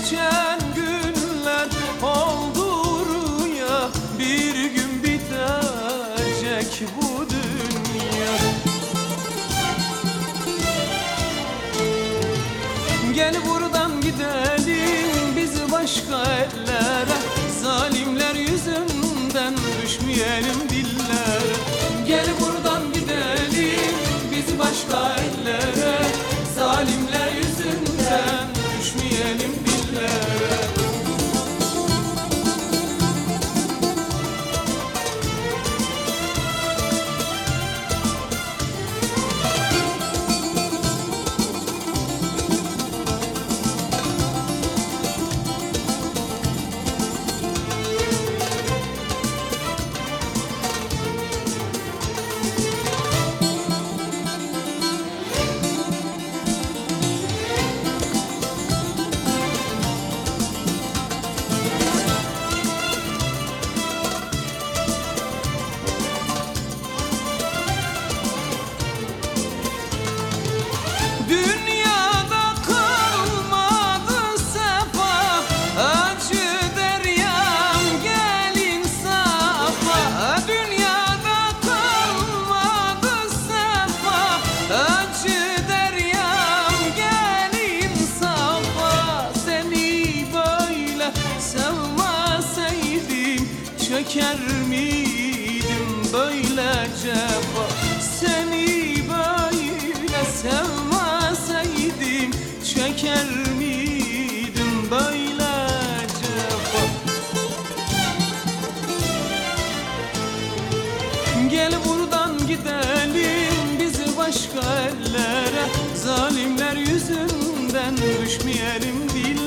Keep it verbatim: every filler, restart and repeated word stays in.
geçen günler oldu rüya, bir gün bitecek bu dünya. Gel buradan gidelim biz başka ellere, zalimler yüzünden düşmeyelim dillere. Gel buradan gidelim biz başka ellere, zalimler yüzünden düşmeyelim dillere. Dünyada kalmadı sefa, acı deryam gel insafa. Dünyada kalmadı sefa, acı deryam gel insafa. Seni böyle sevmeseydim çeker miydim böyle cefa? Seni böyle sevmeseydim çeker miydim böyle cefa? Gel buradan gidelim biz başka ellere, zalimler yüzünden düşmeyelim dillere.